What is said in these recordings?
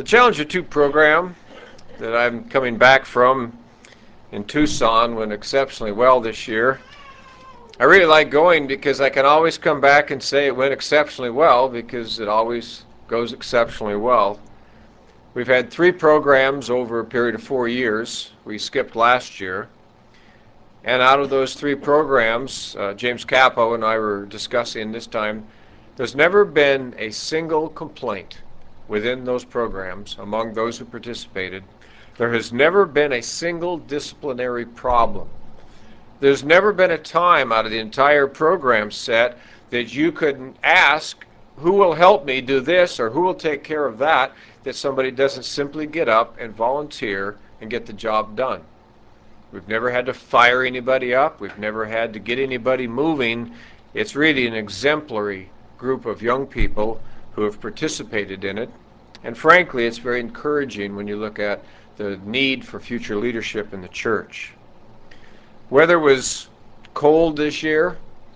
The Challenger 2 program that I'm coming back from in Tucson went exceptionally well this year. I really like going because I can always come back and say it went exceptionally well because it always goes exceptionally well. We've had 3 programs over a period of 4 years. We skipped last year. And out of those 3 programs, James Capo and I were discussing this time, there's never been a single complaint within those programs among those who participated. There has never been a single disciplinary problem. There's never been a time out of the entire program set that you could ask, who will help me do this or who will take care of that, that somebody doesn't simply get up and volunteer and get the job done. We've never had to fire anybody up. We've never had to get anybody moving. It's really an exemplary group of young people who have participated in it. And frankly, it's very encouraging when you look at the need for future leadership in the church. Weather was cold this year.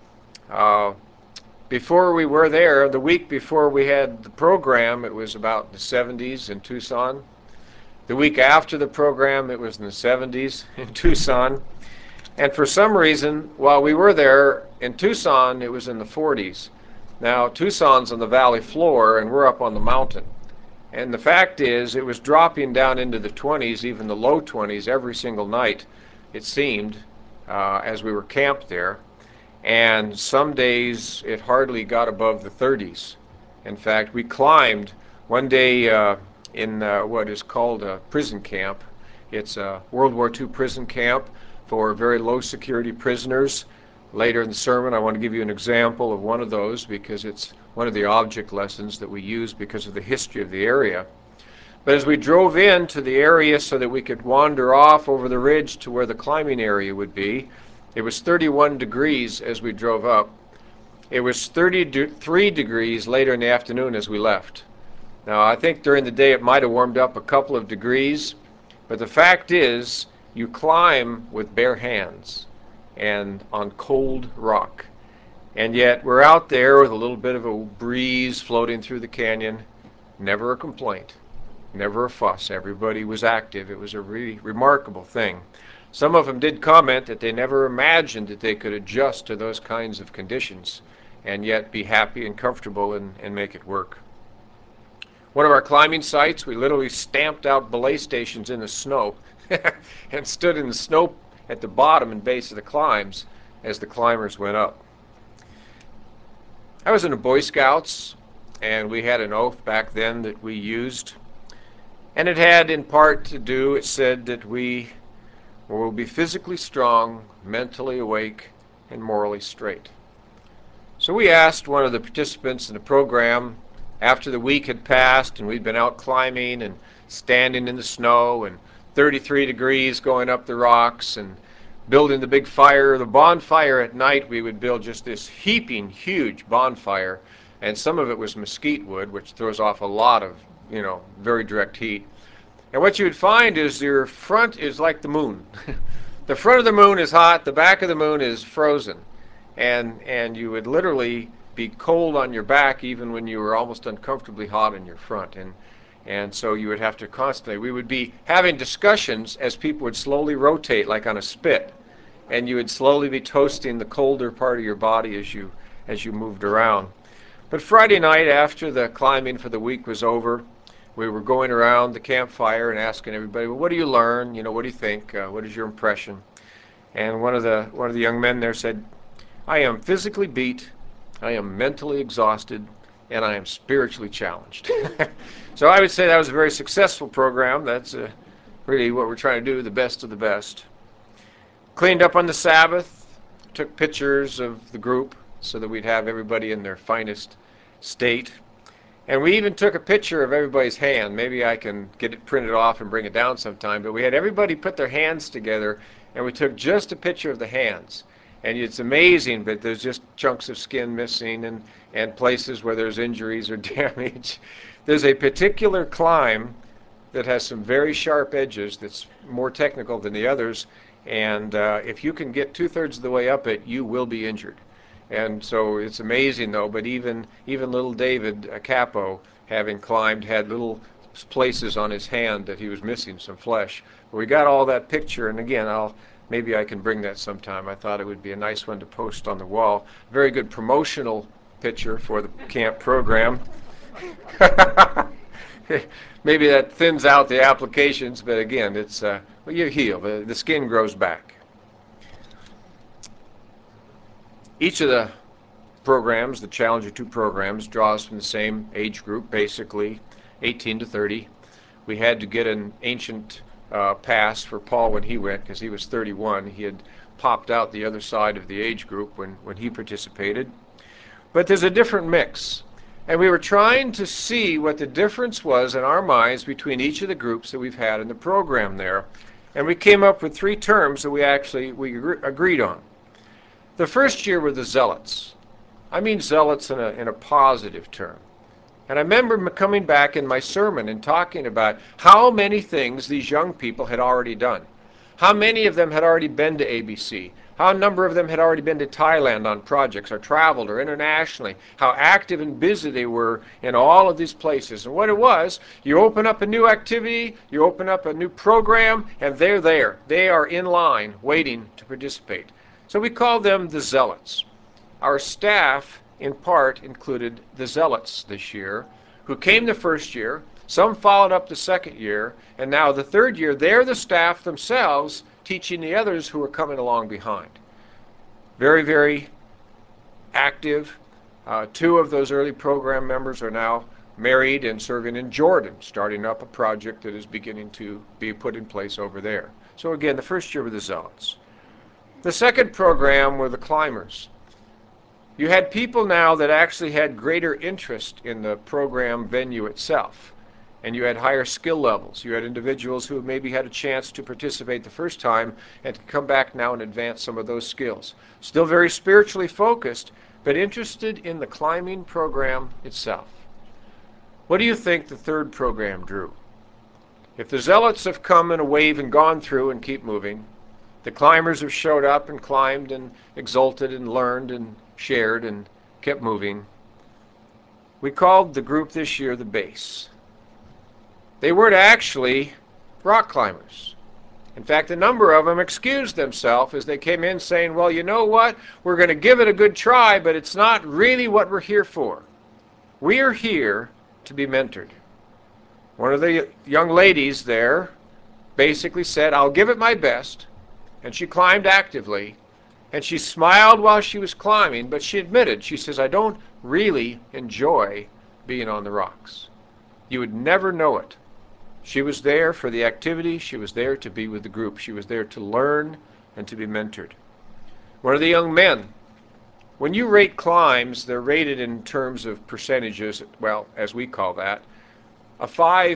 Before we were there, the week before we had the program, it was about the 70s in Tucson. The week after the program, it was in the 70s in Tucson. And for some reason, while we were there in Tucson, it was in the 40s. Now, Tucson's on the valley floor, and we're up on the mountain. And the fact is, it was dropping down into the 20s, even the low 20s, every single night, it seemed, as we were camped there. And some days, it hardly got above the 30s. In fact, we climbed one day in what is called a prison camp. It's a World War II prison camp for very low security prisoners. Later in the sermon, I want to give you an example of one of those because it's one of the object lessons that we use because of the history of the area. But as we drove into the area so that we could wander off over the ridge to where the climbing area would be, it was 31 degrees as we drove up. It was 33 degrees later in the afternoon as we left. Now, I think during the day it might have warmed up a couple of degrees, but the fact is you climb with bare hands and on cold rock. And yet we're out there with a little bit of a breeze floating through the canyon. Never a complaint, never a fuss. Everybody was active. It was a really remarkable thing. Some of them did comment that they never imagined that they could adjust to those kinds of conditions and yet be happy and comfortable and make it work. One of our climbing sites, we literally stamped out belay stations in the snow and stood in the snow at the bottom and base of the climbs as the climbers went up. I was in the Boy Scouts, and we had an oath back then that we used, and it had in part to do, it said that we will be physically strong, mentally awake, and morally straight. So we asked one of the participants in the program, after the week had passed and we'd been out climbing and standing in the snow and 33 degrees going up the rocks and building the big fire, the bonfire at night, we would build just this heaping huge bonfire, and some of it was mesquite wood, which throws off a lot of, very direct heat. And what you would find is your front is like the moon. The front of the moon is hot, the back of the moon is frozen, and you would literally be cold on your back even when you were almost uncomfortably hot in your front. And so you would have to constantly, we would be having discussions as people would slowly rotate like on a spit, and you would slowly be toasting the colder part of your body as you moved around. But Friday night after the climbing for the week was over, we were going around the campfire and asking everybody, well, what do you learn? What do you think? What is your impression? And one of the young men there said, I am physically beat, I am mentally exhausted, and I am spiritually challenged. So I would say that was a very successful program. That's really what we're trying to do, the best of the best. Cleaned up on the Sabbath, took pictures of the group so that we'd have everybody in their finest state. And we even took a picture of everybody's hand. Maybe I can get it printed off and bring it down sometime. But we had everybody put their hands together, and we took just a picture of the hands. And it's amazing, but there's just chunks of skin missing and places where there's injuries or damage. There's a particular climb that has some very sharp edges that's more technical than the others, and if you can get 2/3 of the way up it, you will be injured. And so it's amazing, though, but even little David Capo, having climbed, had little places on his hand that he was missing some flesh. But we got all that picture, and again, maybe I can bring that sometime. I thought it would be a nice one to post on the wall. Very good promotional picture for the camp program. Maybe that thins out the applications, but again, it's well, you heal. The skin grows back. Each of the programs, the Challenger 2 programs, draws from the same age group, basically 18 to 30. We had to get an ancient pass for Paul when he went because he was 31. He had popped out the other side of the age group when he participated. But there's a different mix. And we were trying to see what the difference was in our minds between each of the groups that we've had in the program there. And we came up with 3 terms that we agreed on. The first year were the zealots. I mean zealots in a positive term. And I remember coming back in my sermon and talking about how many things these young people had already done. How many of them had already been to ABC. How a number of them had already been to Thailand on projects or traveled or internationally. How active and busy they were in all of these places. And what it was, you open up a new activity, you open up a new program, and they're there. They are in line waiting to participate. So we called them the zealots. Our staff, in part, included the zealots this year, who came the first year. Some followed up the second year, and now the third year, they're the staff themselves teaching the others who are coming along behind. Very, very active. 2 of those early program members are now married and serving in Jordan, starting up a project that is beginning to be put in place over there. So again, the first year were the zealots. The second program were the climbers. You had people now that actually had greater interest in the program venue itself. And you had higher skill levels. You had individuals who maybe had a chance to participate the first time and could come back now and advance some of those skills. Still very spiritually focused, but interested in the climbing program itself. What do you think the third program drew? If the zealots have come in a wave and gone through and keep moving, the climbers have showed up and climbed and exulted and learned and shared and kept moving. We called the group this year the base. They weren't actually rock climbers. In fact, a number of them excused themselves as they came in saying, well, you know what? We're going to give it a good try, but it's not really what we're here for. We are here to be mentored. One of the young ladies there basically said, I'll give it my best. And she climbed actively. And she smiled while she was climbing, but she admitted, she says, I don't really enjoy being on the rocks. You would never know it. She was there for the activity. She was there to be with the group. She was there to learn and to be mentored. One of the young men, when you rate climbs, they're rated in terms of percentages, well, as we call that. A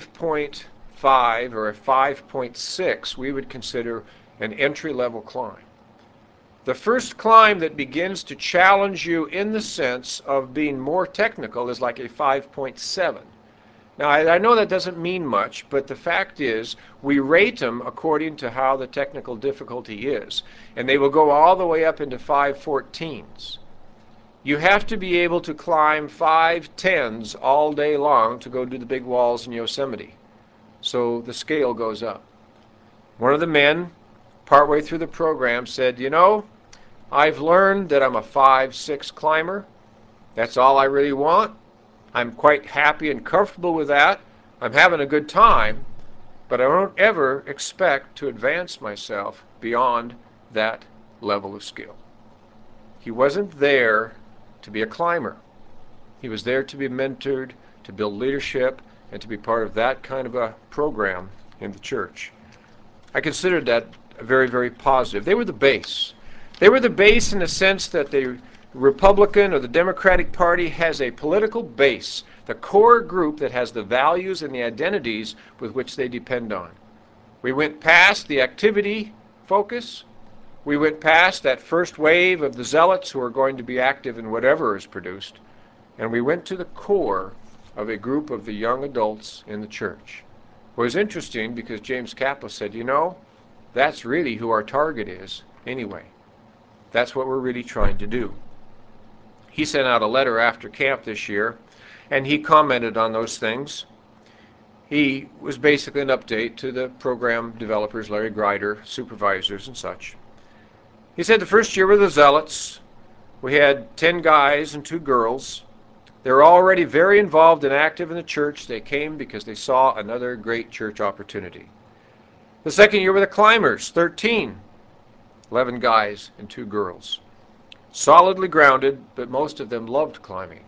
5.5 or a 5.6 we would consider an entry-level climb. The first climb that begins to challenge you in the sense of being more technical is like a 5.7. Now, I know that doesn't mean much, but the fact is we rate them according to how the technical difficulty is, and they will go all the way up into 5.14s. You have to be able to climb 5.10s all day long to go do the big walls in Yosemite. So the scale goes up. One of the men, partway through the program, said, you know, I've learned that I'm a 5.6 climber. That's all I really want. I'm quite happy and comfortable with that. I'm having a good time, but I don't ever expect to advance myself beyond that level of skill. He wasn't there to be a climber. He was there to be mentored, to build leadership, and to be part of that kind of a program in the church. I considered that very, very positive. They were the base. They were the base in the sense that the Republican or the Democratic Party has a political base, the core group that has the values and the identities with which they depend on. We went past the activity focus. We went past that first wave of the zealots who are going to be active in whatever is produced, and we went to the core of a group of the young adults in the church. It was interesting because James Kaplan said, you know, that's really who our target is anyway. That's what we're really trying to do. He sent out a letter after camp this year, and he commented on those things. He was basically an update to the program developers, Larry Grider, supervisors, and such. He said the first year were the Zealots. We had 10 guys and 2 girls. They were already very involved and active in the church. They came because they saw another great church opportunity. The second year were the Climbers, 13. 11 guys and 2 girls. Solidly grounded, but most of them loved climbing.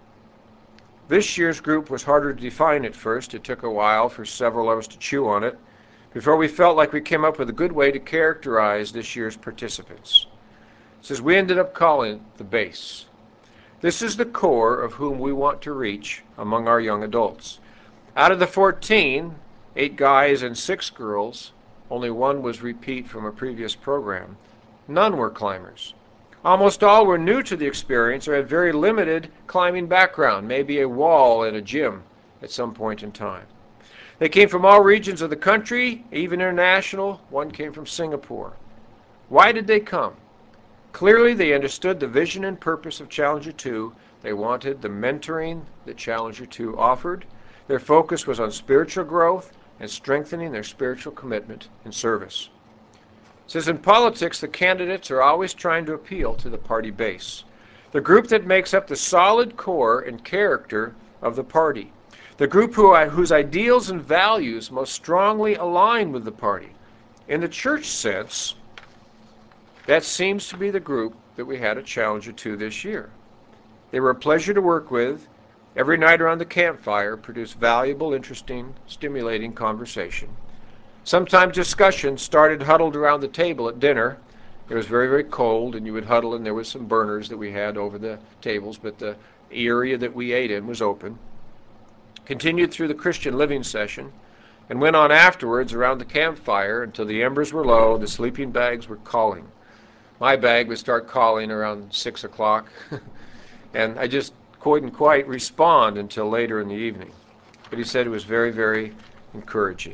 This year's group was harder to define at first. It took a while for several of us to chew on it before we felt like we came up with a good way to characterize this year's participants. It says we ended up calling it the base. This is the core of whom we want to reach among our young adults. Out of the 14, 8 guys and 6 girls, only 1 was repeat from a previous program. None were climbers. Almost all were new to the experience or had very limited climbing background, maybe a wall at a gym at some point in time. They came from all regions of the country, even international. 1 came from Singapore. Why did they come? Clearly, they understood the vision and purpose of Challenger 2. They wanted the mentoring that Challenger 2 offered. Their focus was on spiritual growth and strengthening their spiritual commitment and service. It says in politics, the candidates are always trying to appeal to the party base, the group that makes up the solid core and character of the party, the group whose ideals and values most strongly align with the party. In the church sense, that seems to be the group that we had at Challenger 2 this year. They were a pleasure to work with. Every night around the campfire produced valuable, interesting, stimulating conversation. Sometimes discussion started huddled around the table at dinner. It was very, very cold, and you would huddle, and there was some burners that we had over the tables, but the area that we ate in was open. Continued through the Christian living session, and went on afterwards around the campfire until the embers were low, the sleeping bags were calling. My bag would start calling around 6 o'clock, and I just couldn't quite respond until later in the evening. But he said it was very, very encouraging.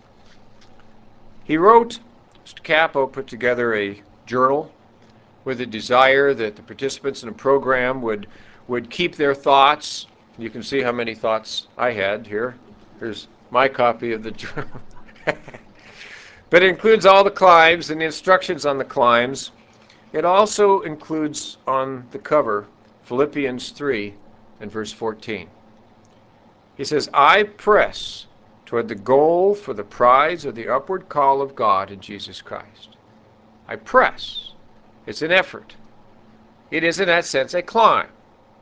He wrote, Mr. Capo put together a journal with a desire that the participants in the program would keep their thoughts. You can see how many thoughts I had here. Here's my copy of the journal. But it includes all the climbs and the instructions on the climbs. It also includes on the cover Philippians 3 and verse 14. He says, I press toward the goal for the prize of the upward call of God in Jesus Christ. I press. It's an effort. It is, in that sense, a climb.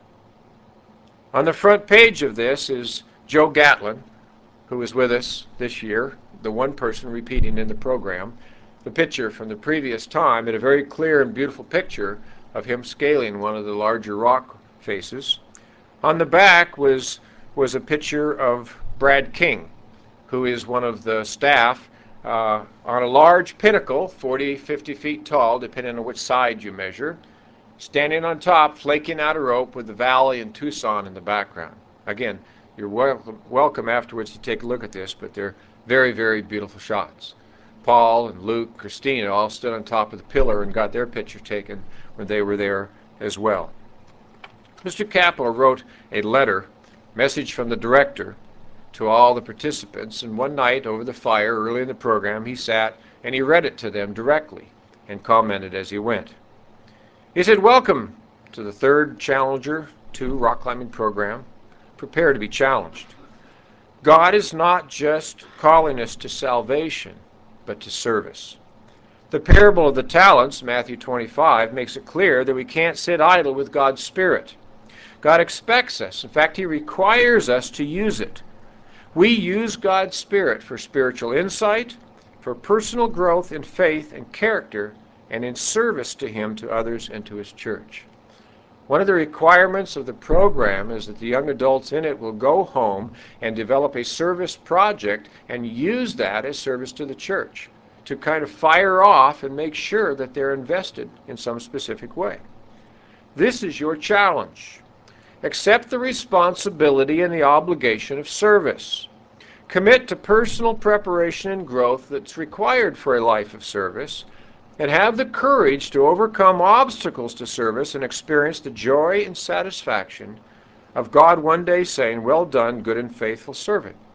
On the front page of this is Joe Gatlin, who was with us this year, the one person repeating in the program. The picture from the previous time, and a very clear and beautiful picture of him scaling one of the larger rock faces. On the back was a picture of Brad King, who is one of the staff on a large pinnacle, 40, 50 feet tall, depending on which side you measure, standing on top, flaking out a rope with the valley and Tucson in the background. Again, you're welcome afterwards to take a look at this, but they're very, very beautiful shots. Paul and Luke, Christina all stood on top of the pillar and got their picture taken when they were there as well. Mr. Capo wrote a letter, message from the director, to all the participants, and one night over the fire early in the program he sat and he read it to them directly and commented as he went. He said, welcome to the 3rd Challenger 2 rock climbing program. Prepare to be challenged. God is not just calling us to salvation, but to service. The parable of the talents, Matthew 25, makes it clear that we can't sit idle with God's Spirit. God expects us. In fact, He requires us to use it. We use God's Spirit for spiritual insight, for personal growth in faith and character, and in service to Him, to others, and to His church. One of the requirements of the program is that the young adults in it will go home and develop a service project and use that as service to the church, to kind of fire off and make sure that they're invested in some specific way. This is your challenge. Accept the responsibility and the obligation of service. Commit to personal preparation and growth that's required for a life of service, and have the courage to overcome obstacles to service and experience the joy and satisfaction of God one day saying, well done, good and faithful servant.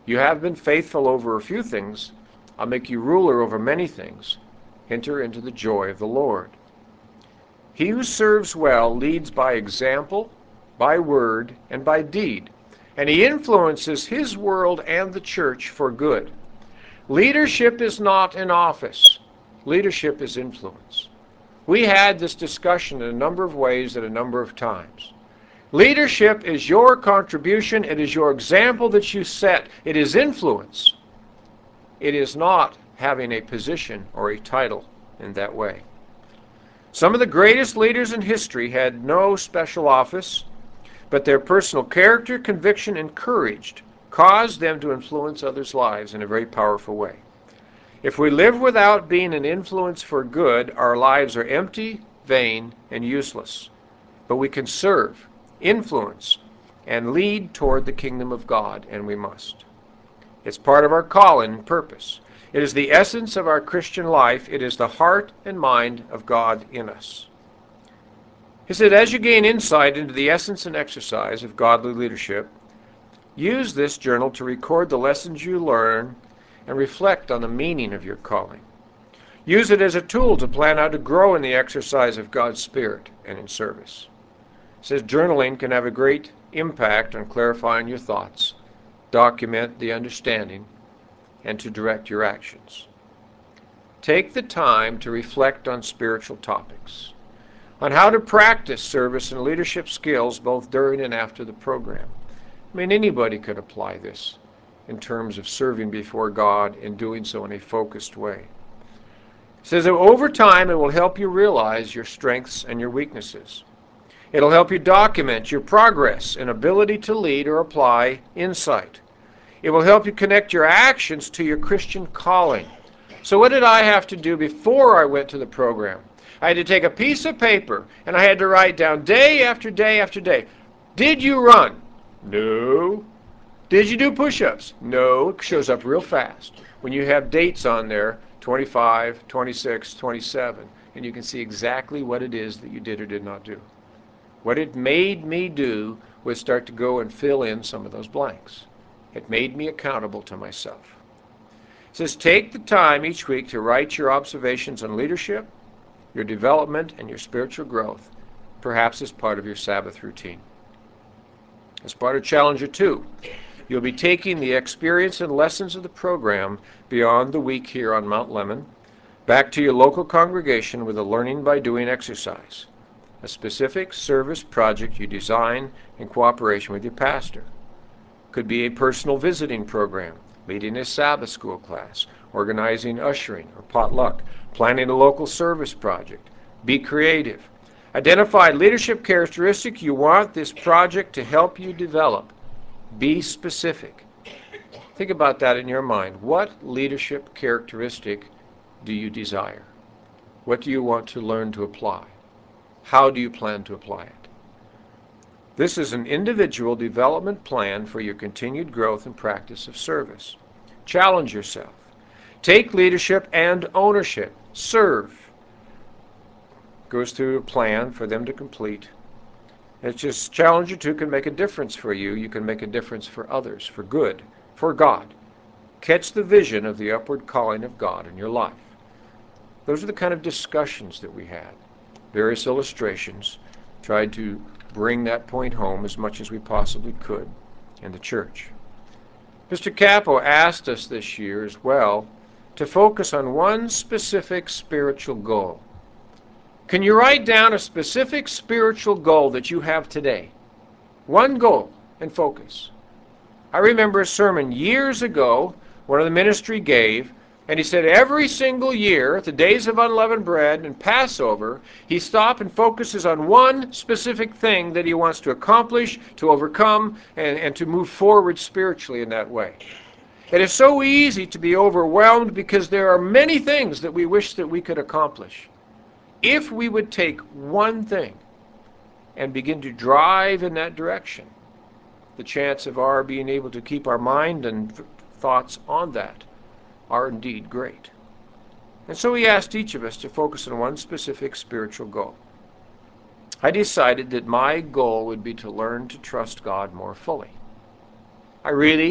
You have been faithful over a few things. I'll make you ruler over many things. Enter into the joy of the Lord. He who serves well leads by example, by word, and by deed, and he influences his world and the church for good. Leadership is not an office. Leadership is influence. We had this discussion in a number of ways at a number of times. Leadership is your contribution. It is your example that you set. It is influence. It is not having a position or a title in that way. Some of the greatest leaders in history had no special office, but their personal character, conviction, and courage caused them to influence others' lives in a very powerful way. If we live without being an influence for good, our lives are empty, vain, and useless. But we can serve, influence, and lead toward the kingdom of God, and we must. It's part of our calling and purpose. It is the essence of our Christian life. It is the heart and mind of God in us. He said, as you gain insight into the essence and exercise of godly leadership, use this journal to record the lessons you learn and reflect on the meaning of your calling. Use it as a tool to plan how to grow in the exercise of God's Spirit and in service. He says journaling can have a great impact on clarifying your thoughts, document the understanding, and to direct your actions. Take the time to reflect on spiritual topics, on how to practice service and leadership skills both during and after the program. I mean, anybody could apply this in terms of serving before God and doing so in a focused way. It says that over time it will help you realize your strengths and your weaknesses. It'll help you document your progress and ability to lead or apply insight. It will help you connect your actions to your Christian calling. So what did I have to do before I went to the program? I had to take a piece of paper and I had to write down day after day after day. Did you run? No. Did you do push-ups? No. It shows up real fast when you have dates on there, 25, 26, 27, and you can see exactly what it is that you did or did not do. What it made me do was start to go and fill in some of those blanks. It made me accountable to myself. It says, take the time each week to write your observations on leadership, your development, and your spiritual growth, perhaps as part of your Sabbath routine. As part of Challenger 2, you'll be taking the experience and lessons of the program beyond the week here on Mount Lemmon, back to your local congregation with a learning by doing exercise, a specific service project you design in cooperation with your pastor. Could be a personal visiting program, leading a Sabbath school class, organizing ushering or potluck, planning a local service project. Be creative. Identify leadership characteristics you want this project to help you develop. Be specific. Think about that in your mind. What leadership characteristic do you desire? What do you want to learn to apply? How do you plan to apply it? This is an individual development plan for your continued growth and practice of service. Challenge yourself. Take leadership and ownership. Serve. Goes through a plan for them to complete. It's just Challenger 2 can make a difference for you. You can make a difference for others, for good, for God. Catch the vision of the upward calling of God in your life. Those are the kind of discussions that we had. Various illustrations. Tried to bring that point home as much as we possibly could in the church. Mr. Capo asked us this year as well to focus on one specific spiritual goal. Can you write down a specific spiritual goal that you have today? One goal and focus. I remember a sermon years ago one of the ministry gave, and he said every single year at the Days of Unleavened Bread and Passover, he stops and focuses on one specific thing that he wants to accomplish, to overcome, and to move forward spiritually in that way. It is so easy to be overwhelmed because there are many things that we wish that we could accomplish. If we would take one thing and begin to drive in that direction, the chance of our being able to keep our mind and thoughts on that are indeed great. And so he asked each of us to focus on one specific spiritual goal. I decided that my goal would be to learn to trust God more fully. I really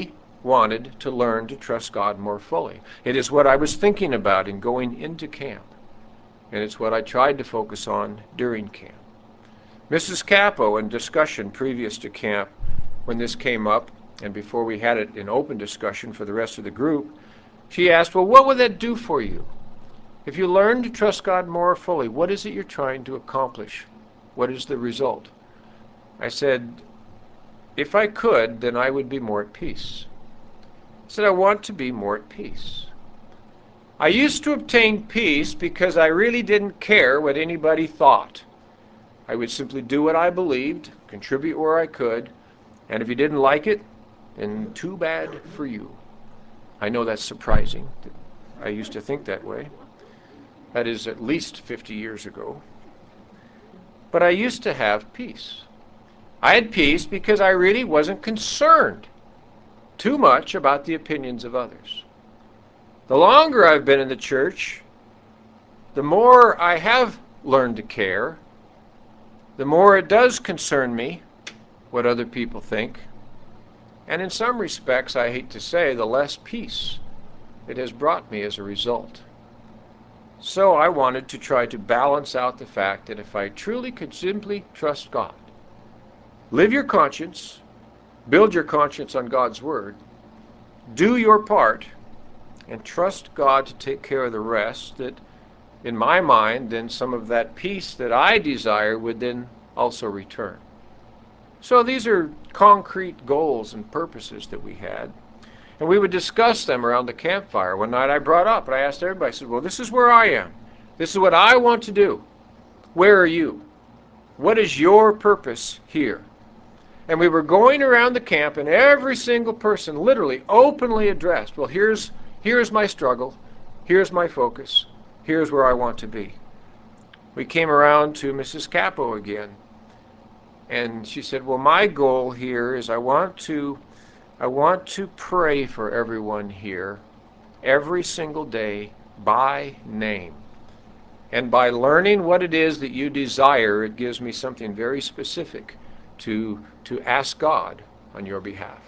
wanted to learn to trust God more fully. It is what I was thinking about in going into camp, and it's what I tried to focus on during camp. Mrs. Capo, in discussion previous to camp, when this came up, and before we had it in open discussion for the rest of the group, she asked, well, what would that do for you? If you learn to trust God more fully, what is it you're trying to accomplish? What is the result? I said, if I could, then I would be more at peace. I said, I want to be more at peace. I used to obtain peace because I really didn't care what anybody thought. I would simply do what I believed, contribute where I could, and if you didn't like it, then too bad for you. I know that's surprising. I used to think that way. That is at least 50 years ago. But I used to have peace. I had peace because I really wasn't concerned too much about the opinions of others. The longer I've been in the church, the more I have learned to care, the more it does concern me what other people think. And in some respects, I hate to say, the less peace it has brought me as a result. So I wanted to try to balance out the fact that if I truly could simply trust God, live your conscience, build your conscience on God's Word, do your part, and trust God to take care of the rest, that in my mind, then some of that peace that I desire would then also return. So these are concrete goals and purposes that we had. And we would discuss them around the campfire. One night I brought up, and I asked everybody, I said, well, this is where I am. This is what I want to do. Where are you? What is your purpose here? And we were going around the camp, and every single person literally openly addressed, well, here's my struggle. Here's my focus. Here's where I want to be. We came around to Mrs. Capo again. And she said, well, my goal here is I want to pray for everyone here every single day by name. And by learning what it is that you desire, it gives me something very specific to ask God on your behalf.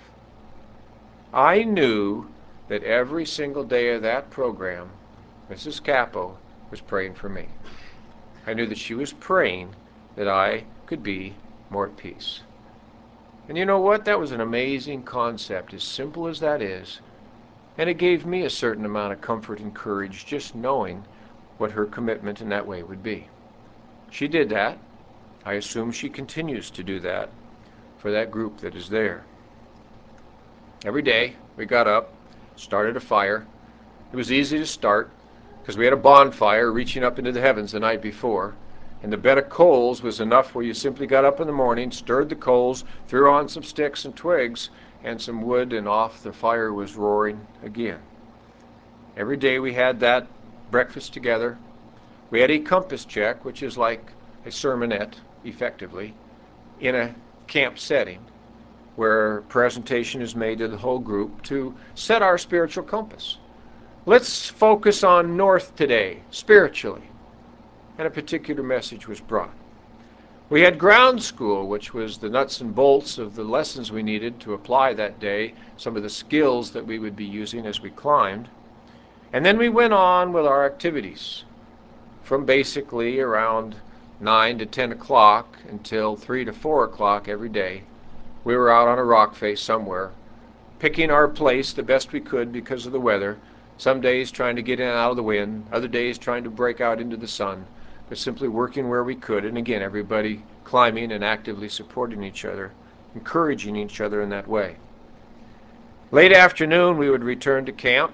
I knew that every single day of that program, Mrs. Capo was praying for me. I knew that she was praying that I could be more at peace. And you know what? That was an amazing concept, as simple as that is. And it gave me a certain amount of comfort and courage just knowing what her commitment in that way would be. She did that. I assume she continues to do that for that group that is there. Every day we got up, started a fire. It was easy to start because we had a bonfire reaching up into the heavens the night before. And the bed of coals was enough where you simply got up in the morning, stirred the coals, threw on some sticks and twigs and some wood, and off the fire was roaring again. Every day we had that breakfast together. We had a compass check, which is like a sermonette, effectively, in a camp setting where presentation is made to the whole group to set our spiritual compass. Let's focus on north today, spiritually. And a particular message was brought. We had ground school, which was the nuts and bolts of the lessons we needed to apply that day, some of the skills that we would be using as we climbed. And then we went on with our activities from basically around 9 to 10 o'clock until 3 to 4 o'clock every day. We were out on a rock face somewhere, picking our place the best we could because of the weather. Some days trying to get in and out of the wind, other days trying to break out into the sun, but simply working where we could. And again, everybody climbing and actively supporting each other, encouraging each other in that way. Late afternoon, we would return to camp,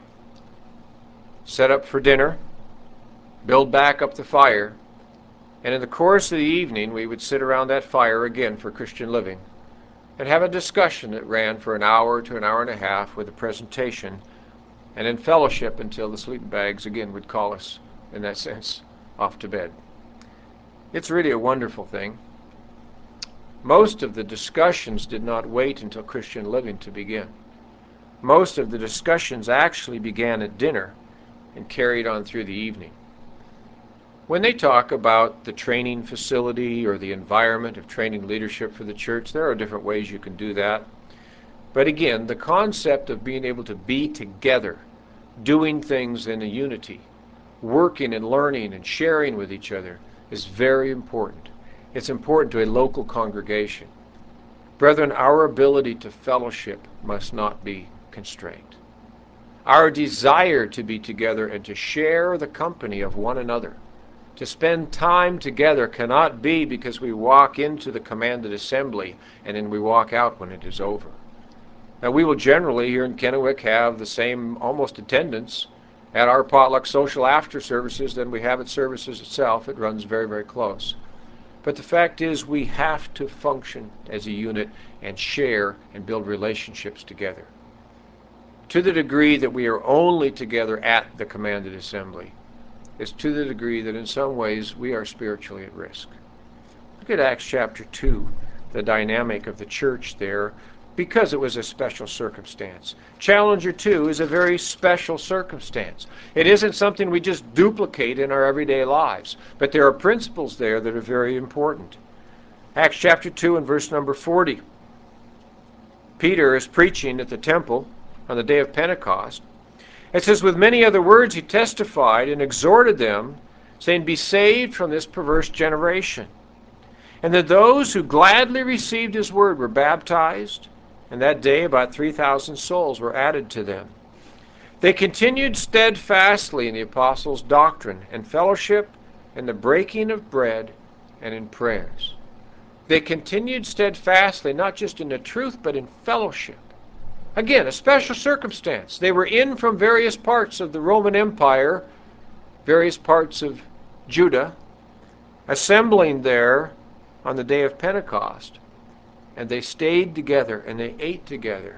set up for dinner, build back up the fire, and in the course of the evening, we would sit around that fire again for Christian living and have a discussion that ran for an hour to an hour and a half with a presentation, and in fellowship until the sleeping bags again would call us, in that sense, off to bed. It's really a wonderful thing. Most of the discussions did not wait until Christian living to begin. Most of the discussions actually began at dinner and carried on through the evening. When they talk about the training facility or the environment of training leadership for the church, there are different ways you can do that. But again, the concept of being able to be together, doing things in a unity, working and learning and sharing with each other is very important. It's important to a local congregation. Brethren, our ability to fellowship must not be constrained. Our desire to be together and to share the company of one another, to spend time together, cannot be because we walk into the commanded assembly and then we walk out when it is over. Now, we will generally here in Kennewick have the same almost attendance at our potluck social after services than we have at services itself. It runs very, very close. But the fact is, we have to function as a unit and share and build relationships together. To the degree that we are only together at the commanded assembly is to the degree that in some ways we are spiritually at risk. Look at Acts chapter 2, the dynamic of the church there, because it was a special circumstance. Challenger 2 is a very special circumstance. It isn't something we just duplicate in our everyday lives, but there are principles there that are very important. Acts chapter 2 and verse number 40. Peter is preaching at the temple on the day of Pentecost. It says, with many other words he testified and exhorted them, saying, be saved from this perverse generation. And that those who gladly received his word were baptized, and that day about 3,000 souls were added to them. They continued steadfastly in the apostles' doctrine and fellowship, and the breaking of bread, and in prayers. They continued steadfastly, not just in the truth, but in fellowship. Again, a special circumstance. They were in from various parts of the Roman Empire, various parts of Judah, assembling there on the day of Pentecost. And they stayed together, and they ate together,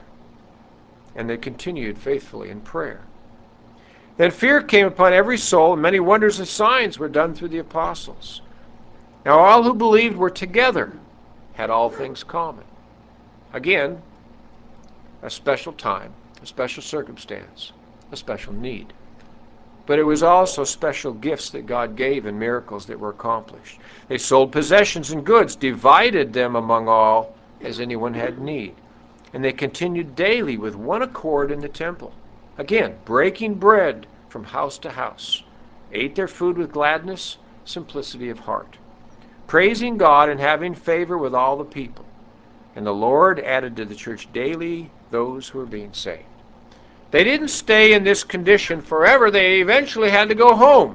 and they continued faithfully in prayer. Then fear came upon every soul, and many wonders and signs were done through the apostles. Now all who believed were together, had all things common. Again, a special time, a special circumstance, a special need. But it was also special gifts that God gave and miracles that were accomplished. They sold possessions and goods, divided them among all as anyone had need. And they continued daily with one accord in the temple. Again, breaking bread from house to house. Ate their food with gladness, simplicity of heart. Praising God and having favor with all the people. And the Lord added to the church daily those who were being saved. They didn't stay in this condition forever. They eventually had to go home.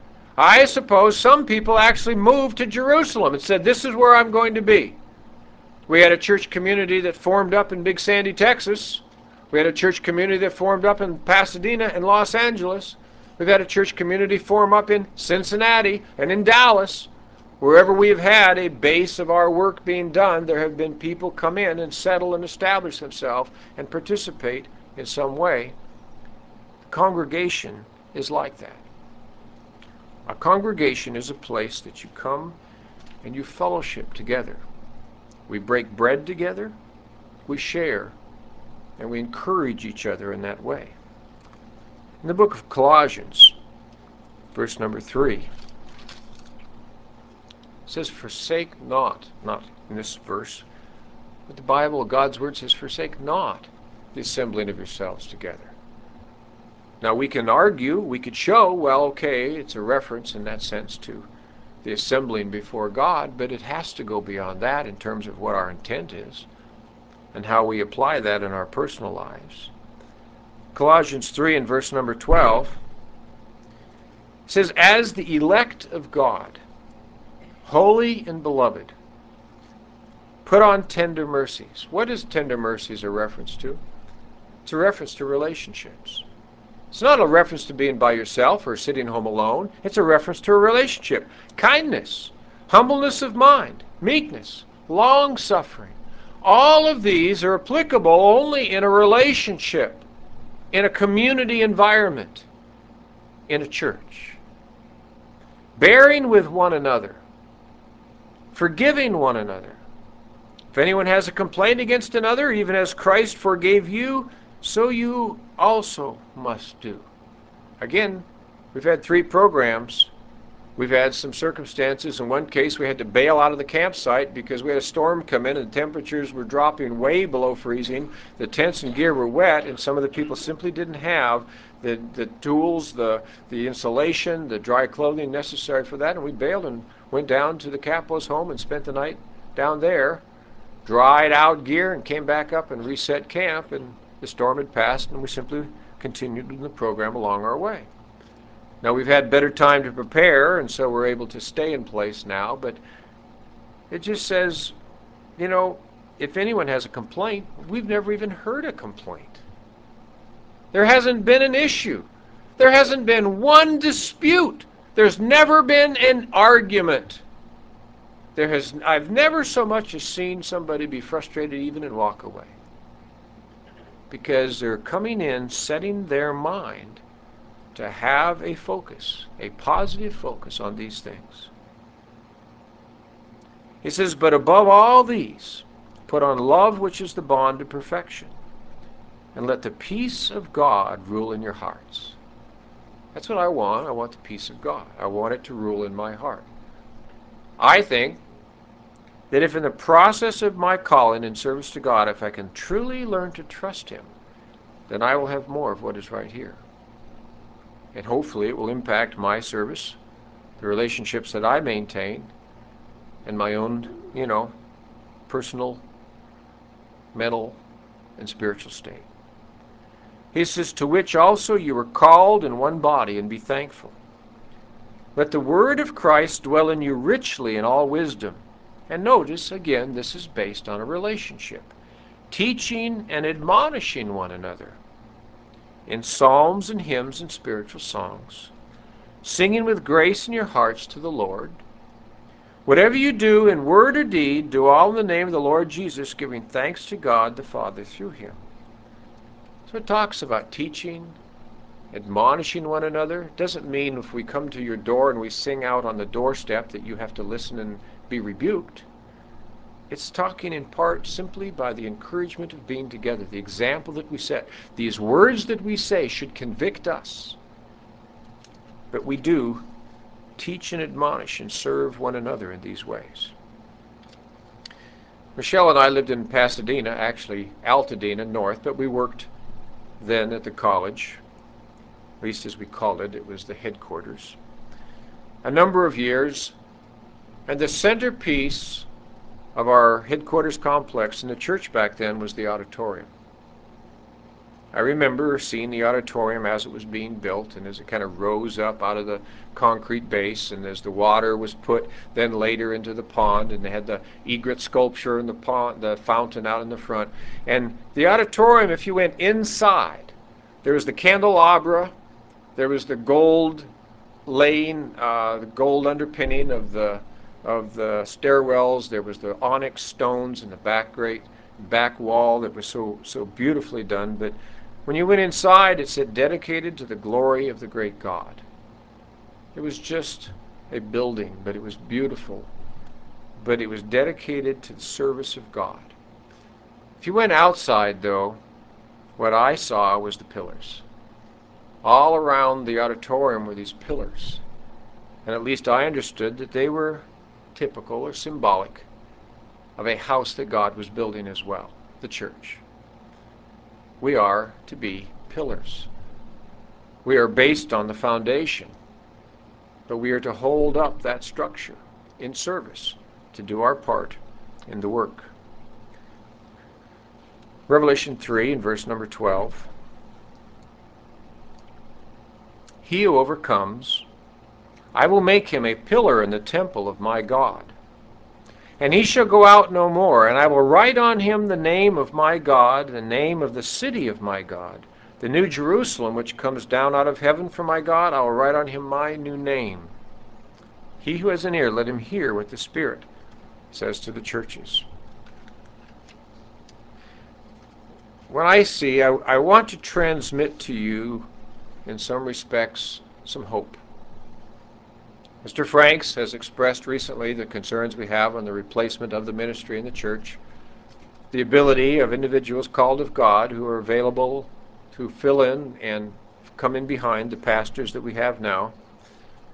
I suppose some people actually moved to Jerusalem and said, this is where I'm going to be. We had a church community that formed up in Big Sandy, Texas. We had a church community that formed up in Pasadena and Los Angeles. We've had a church community form up in Cincinnati and in Dallas. Wherever we have had a base of our work being done, there have been people come in and settle and establish themselves and participate in some way. The congregation is like that. A congregation is a place that you come and you fellowship together. We break bread together, we share, and we encourage each other in that way. In the book of Colossians, verse number 3, it says, forsake not in this verse, but the Bible, God's word says, forsake not the assembling of yourselves together. Now we can argue, we could show, well, okay, it's a reference in that sense to the assembling before God, but it has to go beyond that in terms of what our intent is and how we apply that in our personal lives. Colossians 3 and verse number 12 says, as the elect of God, holy and beloved, put on tender mercies. What is tender mercies a reference to? It's a reference to relationships. It's not a reference to being by yourself or sitting home alone. It's a reference to a relationship. Kindness, humbleness of mind, meekness, long-suffering. All of these are applicable only in a relationship, in a community environment, in a church. Bearing with one another, forgiving one another. If anyone has a complaint against another, even as Christ forgave you, so you also must do. Again, we've had 3 programs We've had some circumstances. In one case, we had to bail out of the campsite because we had a storm come in and the temperatures were dropping way below freezing. The tents and gear were wet, and some of the people simply didn't have the tools, the insulation, the dry clothing necessary for that. And we bailed and went down to the Capo's home and spent the night down there, dried out gear, and came back up and reset camp. And the storm had passed, and we simply continued in the program along our way. Now, we've had better time to prepare, and so we're able to stay in place now, but it just says, if anyone has a complaint, we've never even heard a complaint. There hasn't been an issue. There hasn't been one dispute. There's never been an argument. I've never so much as seen somebody be frustrated even and walk away. Because they're coming in, setting their mind to have a focus, a positive focus on these things. He says, but above all these, put on love, which is the bond of perfection, and let the peace of God rule in your hearts. That's what I want. I want the peace of God. I want it to rule in my heart. I think that if in the process of my calling and service to God, if I can truly learn to trust Him, then I will have more of what is right here. And hopefully it will impact my service, the relationships that I maintain, and my own, personal, mental, and spiritual state. He says, to which also you were called in one body, and be thankful. Let the word of Christ dwell in you richly in all wisdom. And notice, again, this is based on a relationship. Teaching and admonishing one another in psalms and hymns and spiritual songs, singing with grace in your hearts to the Lord. Whatever you do in word or deed, do all in the name of the Lord Jesus, giving thanks to God the Father through Him. So it talks about teaching, admonishing one another. It doesn't mean if we come to your door and we sing out on the doorstep that you have to listen and be rebuked. It's talking in part simply by the encouragement of being together, the example that we set. These words that we say should convict us. But we do teach and admonish and serve one another in these ways. Michelle and I lived in Pasadena, actually Altadena North, but we worked then at the college, at least as we called it. It was the headquarters. A number of years, and the centerpiece of our headquarters complex in the church back then was the auditorium. I remember seeing the auditorium as it was being built and as it kind of rose up out of the concrete base, and as the water was put then later into the pond, and they had the egret sculpture in the pond, the fountain out in the front. And the auditorium, if you went inside, there was the candelabra, there was the gold laying, the gold underpinning of the stairwells. There was the onyx stones in the back wall that was so beautifully done. But when you went inside, it said dedicated to the glory of the great God. It was just a building, but it was beautiful. But it was dedicated to the service of God. If you went outside, though, what I saw was the pillars. All around the auditorium were these pillars. And at least I understood that they were typical or symbolic of a house that God was building as well, the church. We are to be pillars. We are based on the foundation, but we are to hold up that structure in service to do our part in the work. Revelation 3 and verse number 12. He who overcomes, I will make him a pillar in the temple of my God. And he shall go out no more, and I will write on him the name of my God, the name of the city of my God, the new Jerusalem which comes down out of heaven from my God. I will write on him my new name. He who has an ear, let him hear what the Spirit says to the churches. When I see, I want to transmit to you, in some respects, some hope. Mr. Franks has expressed recently the concerns we have on the replacement of the ministry in the church, the ability of individuals called of God who are available to fill in and come in behind the pastors that we have now.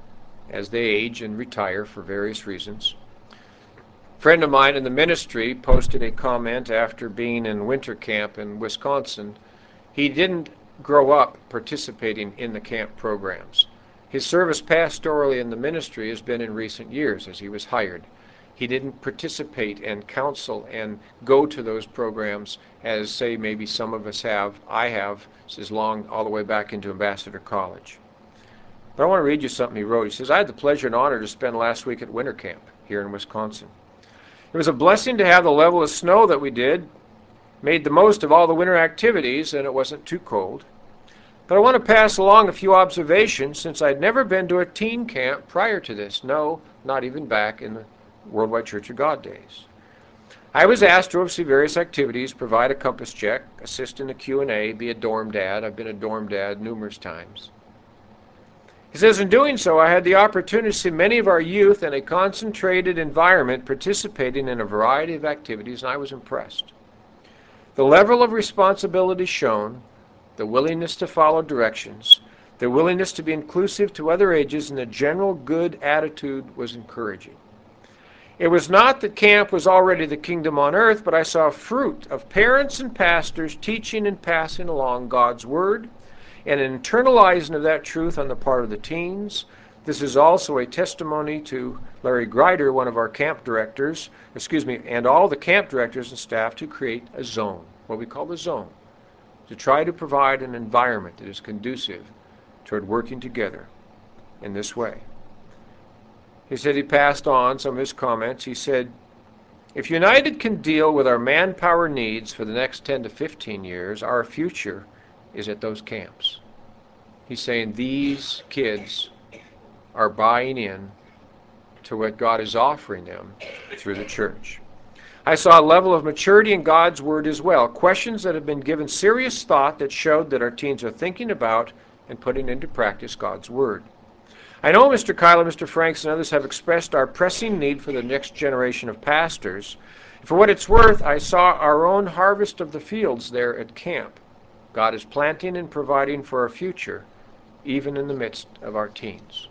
as they age and retire for various reasons. A friend of mine in the ministry posted a comment after being in winter camp in Wisconsin. He didn't grow up participating in the camp programs. His service pastorally in the ministry has been in recent years as he was hired. He didn't participate and counsel and go to those programs as, say, maybe some of us have. I have, as long all the way back into Ambassador College. But I want to read you something he wrote. He says, I had the pleasure and honor to spend last week at winter camp here in Wisconsin. It was a blessing to have the level of snow that we did, made the most of all the winter activities, and it wasn't too cold. But I want to pass along a few observations since I'd never been to a teen camp prior to this. No, not even back in the Worldwide Church of God days. I was asked to oversee various activities, provide a compass check, assist in the Q&A, be a dorm dad. I've been a dorm dad numerous times. He says, in doing so, I had the opportunity to see many of our youth in a concentrated environment participating in a variety of activities, and I was impressed. The level of responsibility shown, the willingness to follow directions, the willingness to be inclusive to other ages, and the general good attitude was encouraging. It was not that camp was already the kingdom on earth, but I saw fruit of parents and pastors teaching and passing along God's word, and an internalizing of that truth on the part of the teens. This is also a testimony to Larry Grider, one of our camp directors, and all the camp directors and staff to create a zone, what we call the zone, to try to provide an environment that is conducive toward working together in this way. He said he passed on some of his comments. He said, if United can deal with our manpower needs for the next 10 to 15 years, our future is at those camps. He's saying these kids are buying in to what God is offering them through the church. I saw a level of maturity in God's word as well, questions that have been given serious thought that showed that our teens are thinking about and putting into practice God's word. I know Mr. Kyler, Mr. Franks, and others have expressed our pressing need for the next generation of pastors. For what it's worth, I saw our own harvest of the fields there at camp. God is planting and providing for our future, even in the midst of our teens.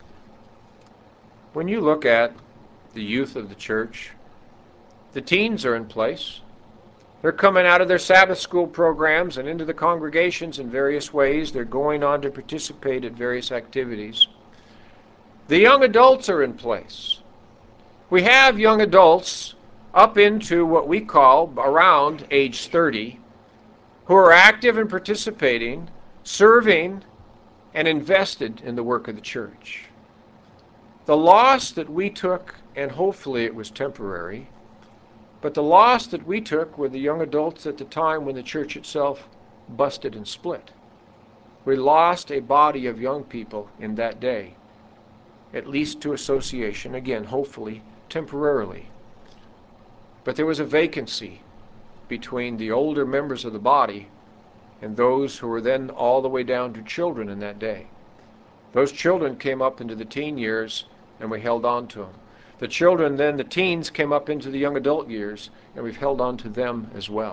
When you look at the youth of the church, the teens are in place. They're coming out of their Sabbath school programs and into the congregations in various ways. They're going on to participate at various activities. The young adults are in place. We have young adults up into what we call around age 30 who are active and participating, serving, and invested in the work of the church. The loss that we took, and hopefully it was temporary, but the loss that we took were the young adults at the time when the church itself busted and split. We lost a body of young people in that day, at least to association, again, hopefully temporarily. But there was a vacancy between the older members of the body and those who were then all the way down to children in that day. Those children came up into the teen years and we held on to them. The children, then the teens, came up into the young adult years and we've held on to them as well.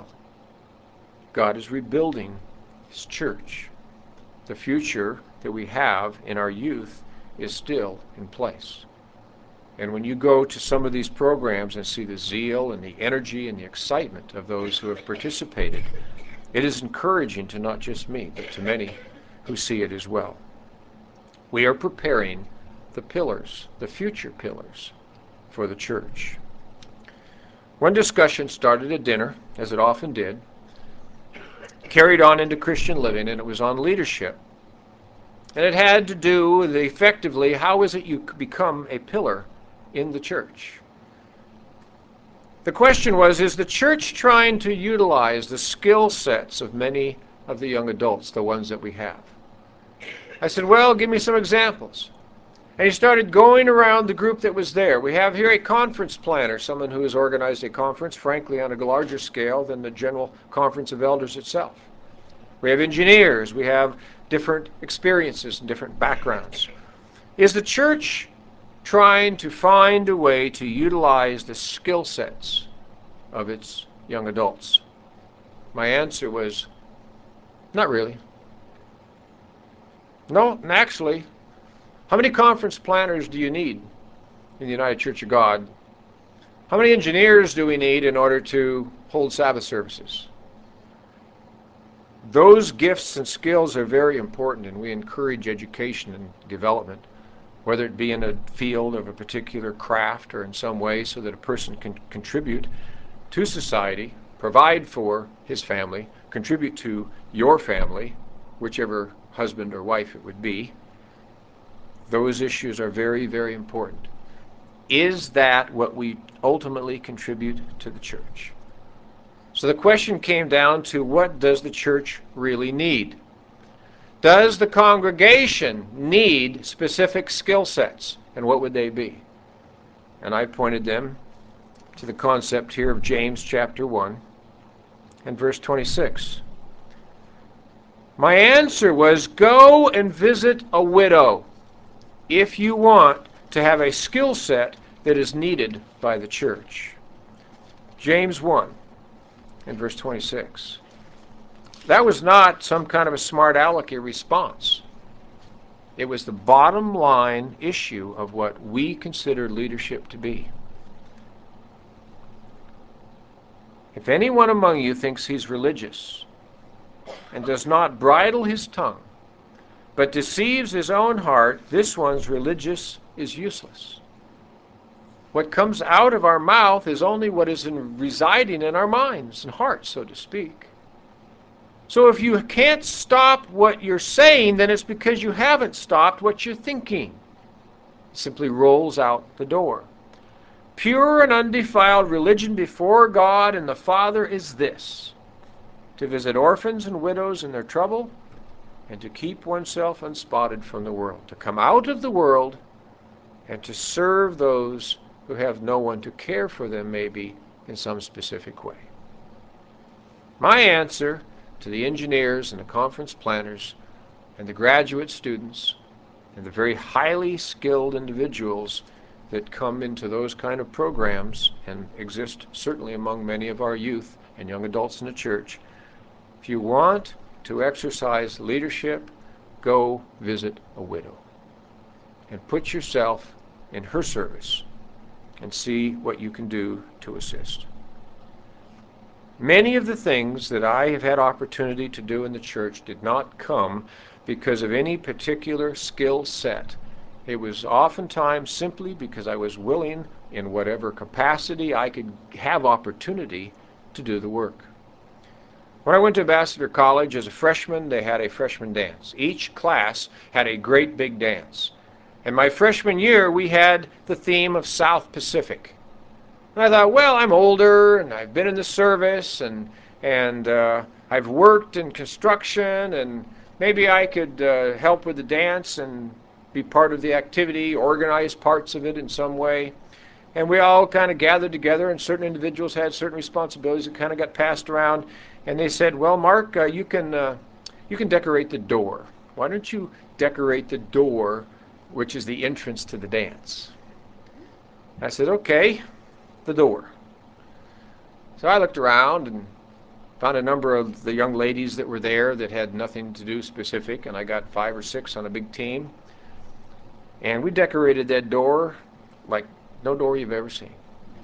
God is rebuilding His church. The future that we have in our youth is still in place. And when you go to some of these programs and see the zeal and the energy and the excitement of those who have participated, it is encouraging to not just me, but to many who see it as well. We are preparing the pillars, the future pillars, for the church. One discussion started at dinner, as it often did, carried on into Christian living, and it was on leadership. And it had to do with effectively how is it you become a pillar in the church. The question was, is the church trying to utilize the skill sets of many of the young adults, the ones that we have? I said, well, give me some examples. And he started going around the group that was there. We have here a conference planner, someone who has organized a conference, frankly, on a larger scale than the General Conference of Elders itself. We have engineers. We have different experiences and different backgrounds. Is the church trying to find a way to utilize the skill sets of its young adults? My answer was, not really. No, actually, How many conference planners do you need in the United Church of God? How many engineers do we need in order to hold Sabbath services? Those gifts and skills are very important, and we encourage education and development, whether it be in a field of a particular craft or in some way, so that a person can contribute to society, provide for his family, contribute to your family, whichever husband or wife it would be. Those issues are very, very important. Is that what we ultimately contribute to the church? So the question came down to, what does the church really need? Does the congregation need specific skill sets? And what would they be? And I pointed them to the concept here of James chapter 1 and verse 26. My answer was, go and visit a widow if you want to have a skill set that is needed by the church. James 1 and verse 26. That was not some kind of a smart alecky response. It was the bottom line issue of what we consider leadership to be. If anyone among you thinks he's religious and does not bridle his tongue, but deceives his own heart, this one's religious is useless. What comes out of our mouth is only what is residing in our minds and hearts, so to speak. So if you can't stop what you're saying, then it's because you haven't stopped what you're thinking. It simply rolls out the door. Pure and undefiled religion before God and the Father is this: to visit orphans and widows in their trouble, and to keep oneself unspotted from the world, to come out of the world and to serve those who have no one to care for them, maybe in some specific way. My answer to the engineers and the conference planners and the graduate students and the very highly skilled individuals that come into those kind of programs and exist certainly among many of our youth and young adults in the church, if you want to exercise leadership, go visit a widow and put yourself in her service and see what you can do to assist. Many of the things that I have had opportunity to do in the church did not come because of any particular skill set. It was oftentimes simply because I was willing, in whatever capacity I could have opportunity, to do the work. When I went to Ambassador College as a freshman, they had a freshman dance. Each class had a great big dance. And my freshman year, we had the theme of South Pacific. And I thought, well, I'm older, and I've been in the service, and I've worked in construction, and maybe I could help with the dance and be part of the activity, organize parts of it in some way. And we all kind of gathered together, and certain individuals had certain responsibilities that kind of got passed around. And they said, well, Mark, you can decorate the door. Why don't you decorate the door, which is the entrance to the dance? I said, okay, the door. So I looked around and found a number of the young ladies that were there that had nothing to do specific, and I got 5 or 6 on a big team. And we decorated that door like no door you've ever seen.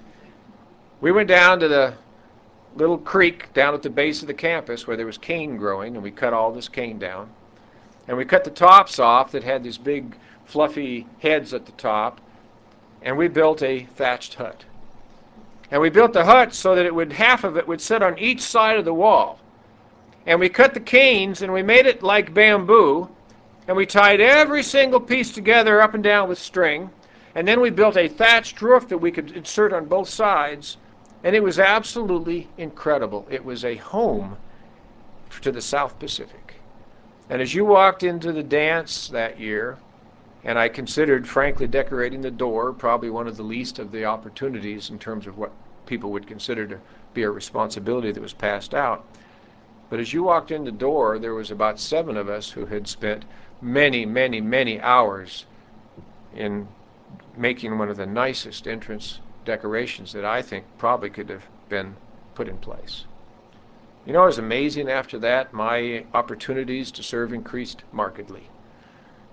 We went down to the little creek down at the base of the campus where there was cane growing, and we cut all this cane down. And we cut the tops off that had these big fluffy heads at the top, and we built a thatched hut. And we built the hut so that half of it would sit on each side of the wall. And we cut the canes and we made it like bamboo, and we tied every single piece together up and down with string. And then we built a thatched roof that we could insert on both sides. And it was absolutely incredible. It was a home to the South Pacific. And as you walked into the dance that year, and I considered, frankly, decorating the door probably one of the least of the opportunities in terms of what people would consider to be a responsibility that was passed out. But as you walked in the door, there was about 7 of us who had spent many, many, many hours in making one of the nicest entrance decorations that I think probably could have been put in place. You know, it was amazing after that, my opportunities to serve increased markedly.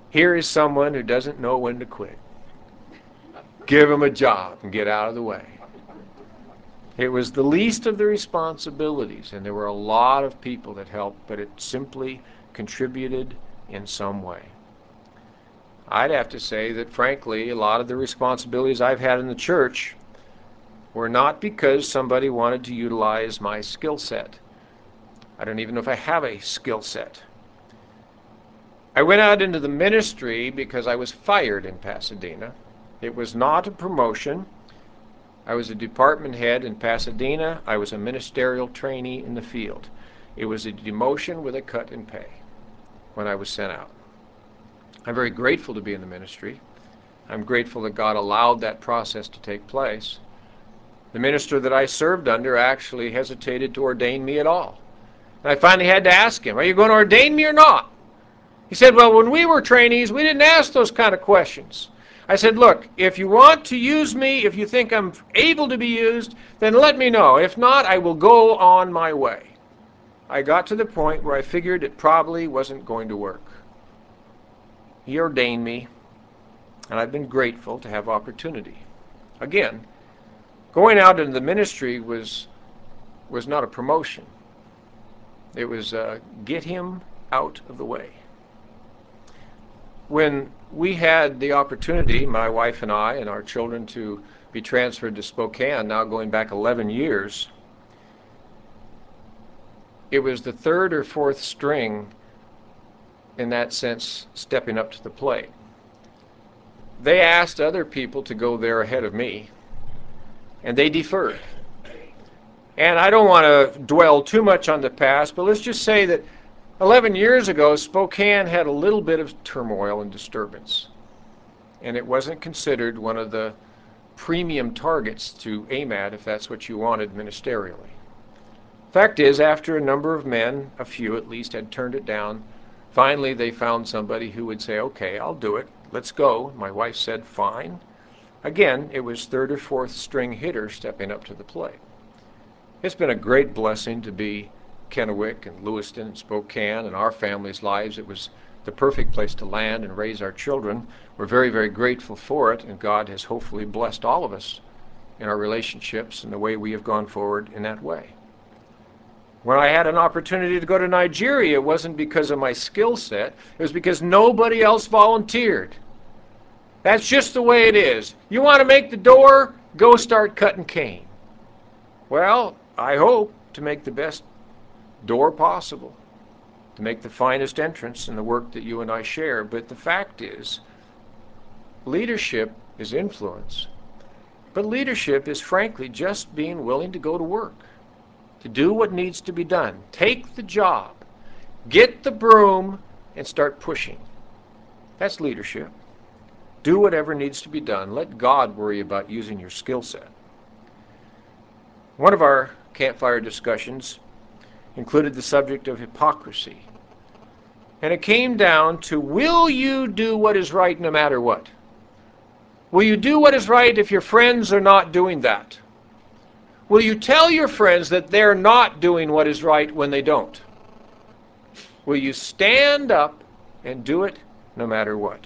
Here is someone who doesn't know when to quit. Give him a job and get out of the way. It was the least of the responsibilities, and there were a lot of people that helped, but it simply contributed in some way. I'd have to say that, frankly, a lot of the responsibilities I've had in the church were not because somebody wanted to utilize my skill set. I don't even know if I have a skill set. I went out into the ministry because I was fired in Pasadena. It was not a promotion. I was a department head in Pasadena. I was a ministerial trainee in the field. It was a demotion with a cut in pay when I was sent out. I'm very grateful to be in the ministry. I'm grateful that God allowed that process to take place. The minister that I served under actually hesitated to ordain me at all. And I finally had to ask him, "Are you going to ordain me or not?" He said, "Well, when we were trainees, we didn't ask those kind of questions." I said, "Look, if you want to use me, if you think I'm able to be used, then let me know. If not, I will go on my way." I got to the point where I figured it probably wasn't going to work. He ordained me, and I've been grateful to have opportunity. Again, going out into the ministry was not a promotion. It was get him out of the way. When we had the opportunity, my wife and I and our children, to be transferred to Spokane, now going back 11 years, it was the third or fourth string, in that sense, stepping up to the plate. They asked other people to go there ahead of me, and they deferred. And I don't want to dwell too much on the past, but let's just say that 11 years ago, Spokane had a little bit of turmoil and disturbance, and it wasn't considered one of the premium targets to aim at if that's what you wanted ministerially. Fact is, after a number of men, a few at least, had turned it down, finally they found somebody who would say, "Okay, I'll do it. Let's go." My wife said, "Fine." Again, it was third or fourth string hitter stepping up to the plate. It's been a great blessing to be Kennewick and Lewiston and Spokane and our family's lives. It was the perfect place to land and raise our children. We're very, very grateful for it, and God has hopefully blessed all of us in our relationships and the way we have gone forward in that way. When I had an opportunity to go to Nigeria, it wasn't because of my skill set. It was because nobody else volunteered. That's just the way it is. You want to make the door? Go start cutting cane. Well, I hope to make the best door possible, to make the finest entrance in the work that you and I share. But the fact is, leadership is influence. But leadership is, frankly, just being willing to go to work, to do what needs to be done. Take the job, get the broom, and start pushing. That's leadership. Do whatever needs to be done. Let God worry about using your skill set. One of our campfire discussions included the subject of hypocrisy. And it came down to, will you do what is right no matter what? Will you do what is right if your friends are not doing that? Will you tell your friends that they're not doing what is right when they don't? Will you stand up and do it no matter what?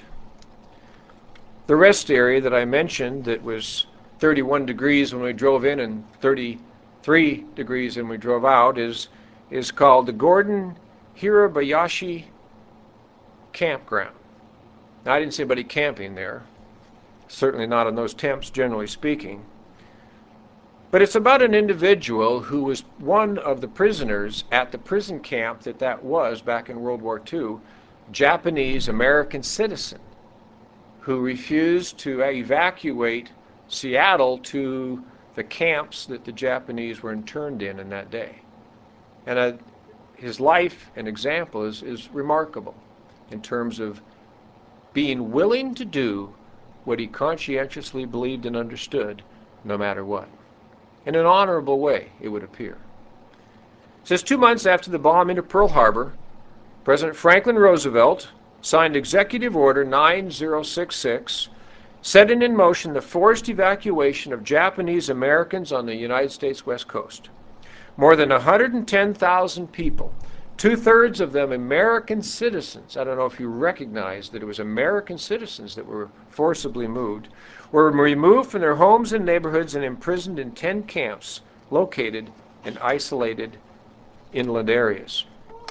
The rest area that I mentioned that was 31 degrees when we drove in and 33 degrees when we drove out is called the Gordon Hirabayashi Campground. Now, I didn't see anybody camping there, certainly not in those temps, generally speaking. But it's about an individual who was one of the prisoners at the prison camp that was back in World War II, Japanese American citizen, who refused to evacuate Seattle to the camps that the Japanese were interned in that day. And his life and example is remarkable in terms of being willing to do what he conscientiously believed and understood, no matter what. In an honorable way, it would appear. It says 2 months after the bombing of Pearl Harbor, President Franklin Roosevelt signed Executive Order 9066, setting in motion the forced evacuation of Japanese Americans on the United States West Coast. More than 110,000 people 2/3 of them American citizens. I don't know if you recognize that it was American citizens that were forcibly moved, were removed from their homes and neighborhoods and imprisoned in 10 camps located in isolated inland areas.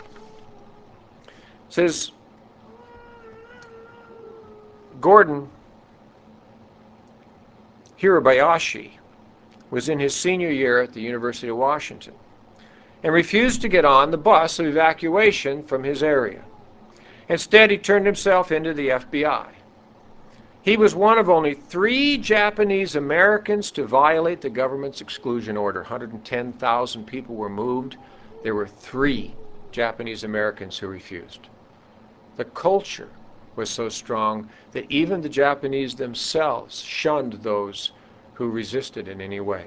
It says Gordon Hirabayashi was in his senior year at the University of Washington and refused to get on the bus of evacuation from his area. Instead, he turned himself into the FBI. He was one of only 3 Japanese Americans to violate the government's exclusion order. 110,000 people were moved. There were 3 Japanese Americans who refused. The culture was so strong that even the Japanese themselves shunned those who resisted in any way.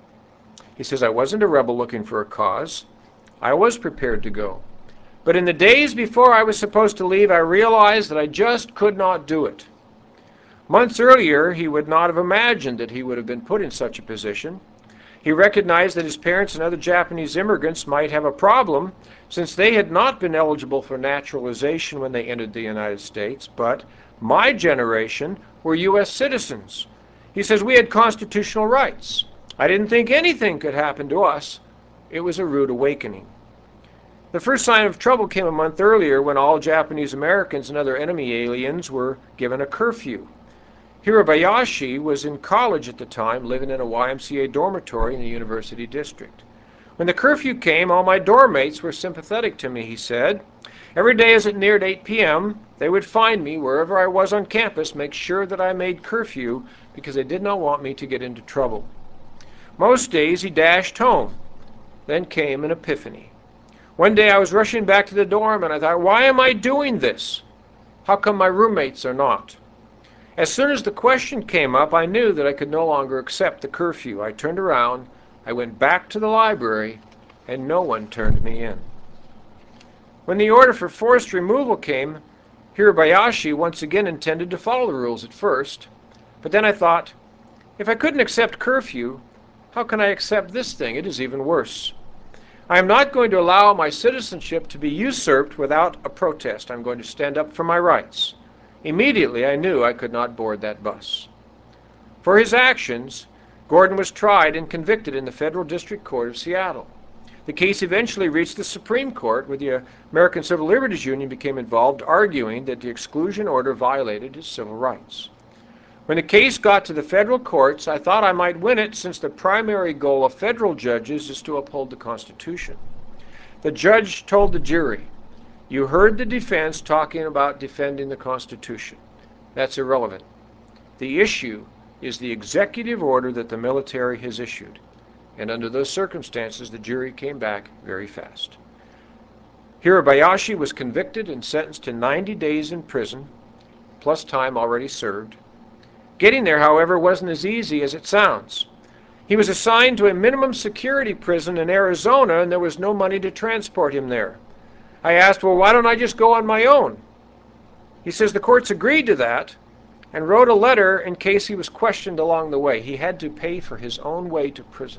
He says, I wasn't a rebel looking for a cause. I was prepared to go. But in the days before I was supposed to leave, I realized that I just could not do it. Months earlier, he would not have imagined that he would have been put in such a position. He recognized that his parents and other Japanese immigrants might have a problem since they had not been eligible for naturalization when they entered the United States, but my generation were U.S. citizens. He says, we had constitutional rights. I didn't think anything could happen to us. It was a rude awakening. The first sign of trouble came a month earlier when all Japanese Americans and other enemy aliens were given a curfew. Hirabayashi was in college at the time, living in a YMCA dormitory in the University District. When the curfew came, all my dorm mates were sympathetic to me, he said. Every day as it neared 8 p.m., they would find me wherever I was on campus, make sure that I made curfew because they did not want me to get into trouble. Most days he dashed home. Then came an epiphany. One day I was rushing back to the dorm and I thought, why am I doing this? How come my roommates are not? As soon as the question came up, I knew that I could no longer accept the curfew. I turned around, I went back to the library, and no one turned me in. When the order for forced removal came, Hirabayashi once again intended to follow the rules at first. But then I thought, if I couldn't accept curfew, how can I accept this thing? It is even worse. I am not going to allow my citizenship to be usurped without a protest. I'm going to stand up for my rights. Immediately, I knew I could not board that bus. For his actions, Gordon was tried and convicted in the Federal District Court of Seattle. The case eventually reached the Supreme Court, where the American Civil Liberties Union became involved, arguing that the exclusion order violated his civil rights. When the case got to the federal courts, I thought I might win it since the primary goal of federal judges is to uphold the Constitution. The judge told the jury, you heard the defense talking about defending the Constitution. That's irrelevant. The issue is the executive order that the military has issued. And under those circumstances, the jury came back very fast. Hirabayashi was convicted and sentenced to 90 days in prison, plus time already served. Getting there, however, wasn't as easy as it sounds. He was assigned to a minimum security prison in Arizona, and there was no money to transport him there. I asked, well, why don't I just go on my own? He says the courts agreed to that and wrote a letter in case he was questioned along the way. He had to pay for his own way to prison.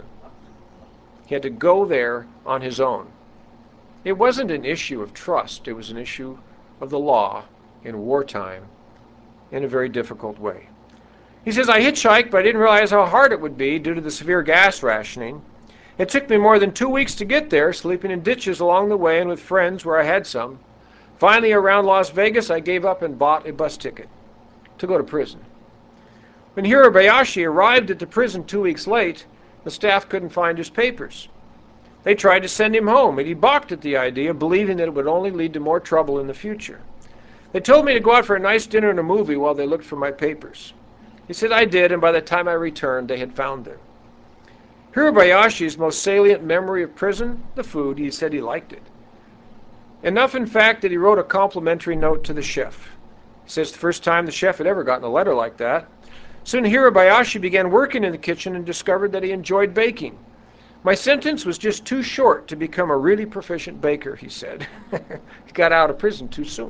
He had to go there on his own. It wasn't an issue of trust. It was an issue of the law in wartime in a very difficult way. He says, I hitchhiked, but I didn't realize how hard it would be due to the severe gas rationing. It took me more than 2 weeks to get there, sleeping in ditches along the way and with friends where I had some. Finally, around Las Vegas, I gave up and bought a bus ticket to go to prison. When Hirabayashi arrived at the prison 2 weeks late, the staff couldn't find his papers. They tried to send him home, and he balked at the idea, believing that it would only lead to more trouble in the future. They told me to go out for a nice dinner and a movie while they looked for my papers. He said I did, and by the time I returned, they had found them. Hirabayashi's most salient memory of prison, the food. He said he liked it. Enough, in fact, that he wrote a complimentary note to the chef. He says the first time the chef had ever gotten a letter like that. Soon Hirabayashi began working in the kitchen and discovered that he enjoyed baking. My sentence was just too short to become a really proficient baker, he said. He got out of prison too soon.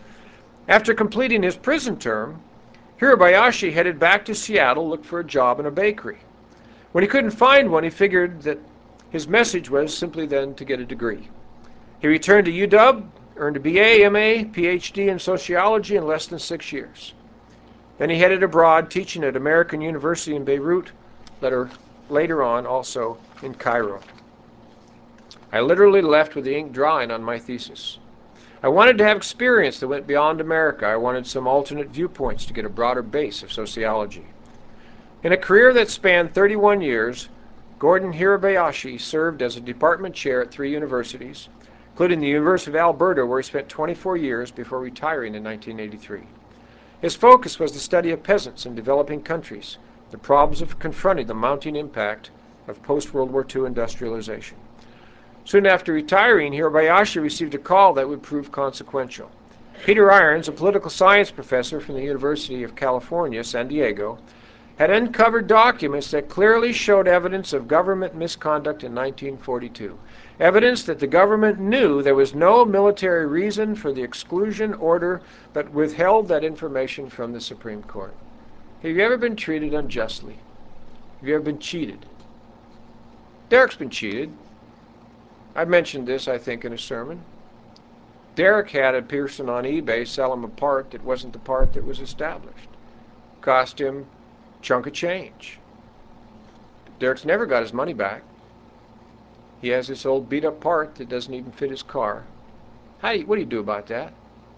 After completing his prison term, Hirabayashi headed back to Seattle, looked for a job in a bakery. When he couldn't find one, he figured that his message was simply then to get a degree. He returned to UW, earned a BA, MA, PhD in sociology in less than 6 years. Then he headed abroad, teaching at American University in Beirut, later on also in Cairo. I literally left with the ink drying on my thesis. I wanted to have experience that went beyond America. I wanted some alternate viewpoints to get a broader base of sociology. In a career that spanned 31 years, Gordon Hirabayashi served as a department chair at 3 universities, including the University of Alberta, where he spent 24 years before retiring in 1983. His focus was the study of peasants in developing countries, the problems of confronting the mounting impact of post-World War II industrialization. Soon after retiring, Hirabayashi received a call that would prove consequential. Peter Irons, a political science professor from the University of California, San Diego, had uncovered documents that clearly showed evidence of government misconduct in 1942. Evidence that the government knew there was no military reason for the exclusion order, but withheld that information from the Supreme Court. Have you ever been treated unjustly? Have you ever been cheated? Derek's been cheated. I mentioned this, I think, in a sermon. Derek had a person on eBay sell him a part that wasn't the part that was established. Cost him a chunk of change. Derek's never got his money back. He has this old beat-up part that doesn't even fit his car. What do you do about that?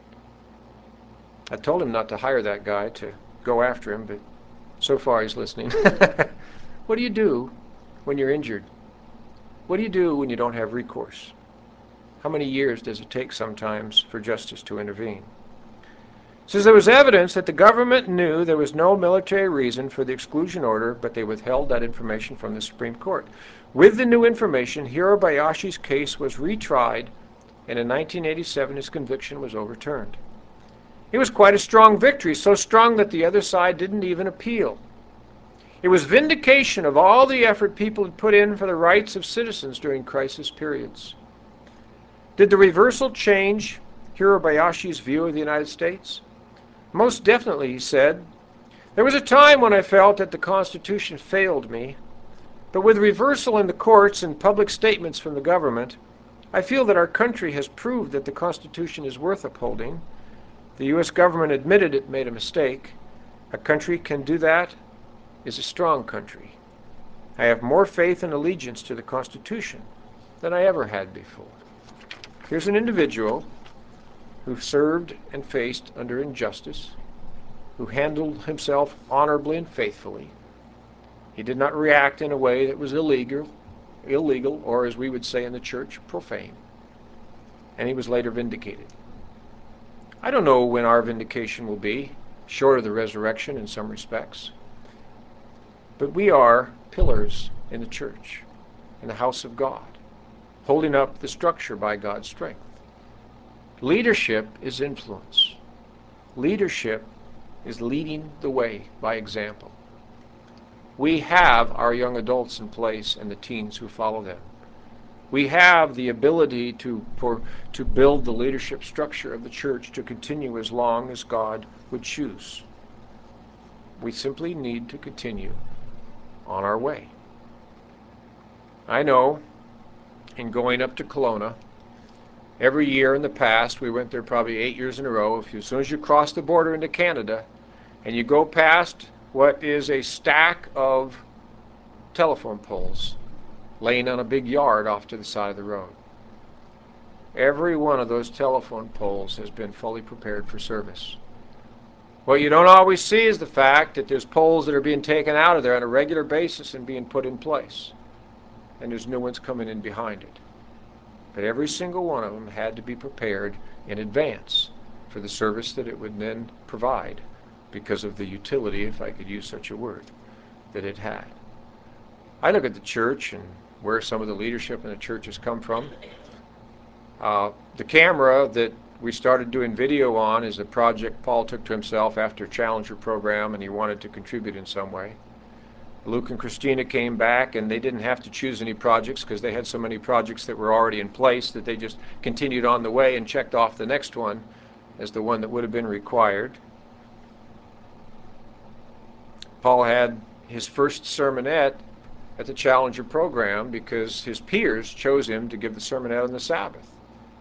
I told him not to hire that guy to go after him, but so far he's listening. What do you do when you're injured? What do you do when you don't have recourse? How many years does it take sometimes for justice to intervene? Says there was evidence that the government knew there was no military reason for the exclusion order, but they withheld that information from the Supreme Court. With the new information, Hirabayashi's case was retried, and in 1987 his conviction was overturned. It was quite a strong victory, so strong that the other side didn't even appeal. It was vindication of all the effort people had put in for the rights of citizens during crisis periods. Did the reversal change Hirabayashi's view of the United States? Most definitely, he said. There was a time when I felt that the Constitution failed me, but with reversal in the courts and public statements from the government, I feel that our country has proved that the Constitution is worth upholding. The U.S. government admitted it made a mistake. A country can do that is a strong country. I have more faith and allegiance to the Constitution than I ever had before. Here's an individual who served and faced under injustice, who handled himself honorably and faithfully. He did not react in a way that was illegal, or as we would say in the church, profane. And he was later vindicated. I don't know when our vindication will be, short of the resurrection in some respects. But we are pillars in the church, in the house of God, holding up the structure by God's strength. Leadership is influence. Leadership is leading the way by example. We have our young adults in place and the teens who follow them. We have the ability to build the leadership structure of the church to continue as long as God would choose. We simply need to continue on our way. I know in going up to Kelowna, every year in the past, we went there probably 8 years in a row, as soon as you cross the border into Canada and you go past what is a stack of telephone poles laying on a big yard off to the side of the road. Every one of those telephone poles has been fully prepared for service. What you don't always see is the fact that there's poles that are being taken out of there on a regular basis and being put in place. And there's new ones coming in behind it. But every single one of them had to be prepared in advance for the service that it would then provide because of the utility, if I could use such a word, that it had. I look at the church and where some of the leadership in the church has come from. The camera that we started doing video on is a project Paul took to himself after Challenger program, and he wanted to contribute in some way. Luke and Christina came back, and they didn't have to choose any projects because they had so many projects that were already in place that they just continued on the way and checked off the next one as the one that would have been required. Paul had his first sermonette at the Challenger program because his peers chose him to give the sermonette on the Sabbath.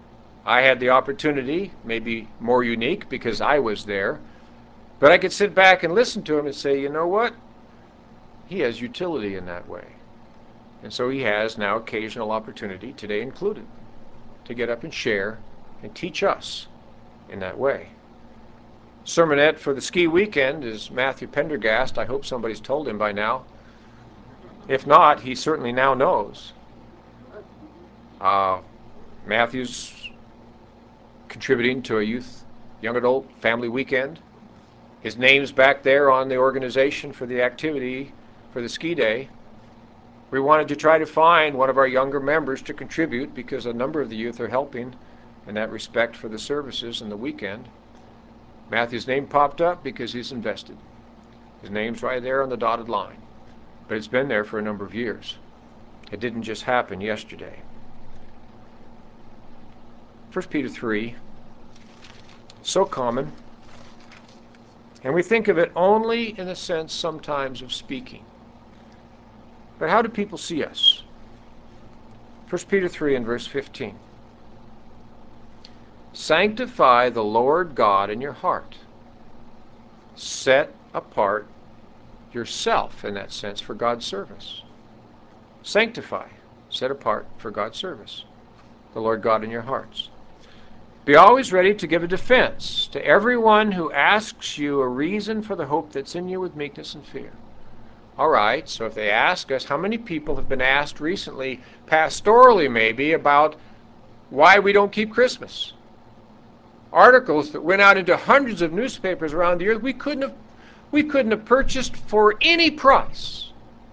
I had the opportunity, maybe more unique because I was there, but I could sit back and listen to him and say, you know what? He has utility in that way. And so he has now occasional opportunity, today included, to get up and share and teach us in that way. Sermonette for the ski weekend is Matthew Pendergast. I hope somebody's told him by now. If not, he certainly now knows. Matthew's contributing to a youth, young adult family weekend. His name's back there on the organization for the activity for the ski day. We wanted to try to find one of our younger members to contribute because a number of the youth are helping in that respect for the services and the weekend. Matthew's name popped up because he's invested. His name's right there on the dotted line. But it's been there for a number of years. It didn't just happen yesterday. 1 Peter 3, so common. And we think of it only in the sense sometimes of speaking. But how do people see us? 1 Peter 3 and verse 15. Sanctify the Lord God in your heart. Set apart yourself, in that sense, for God's service. Sanctify, set apart for God's service. The Lord God in your hearts. Be always ready to give a defense to everyone who asks you a reason for the hope that's in you with meekness and fear. All right, so if they ask us, how many people have been asked recently, pastorally maybe, about why we don't keep Christmas? Articles that went out into hundreds of newspapers around the earth we couldn't have purchased for any price.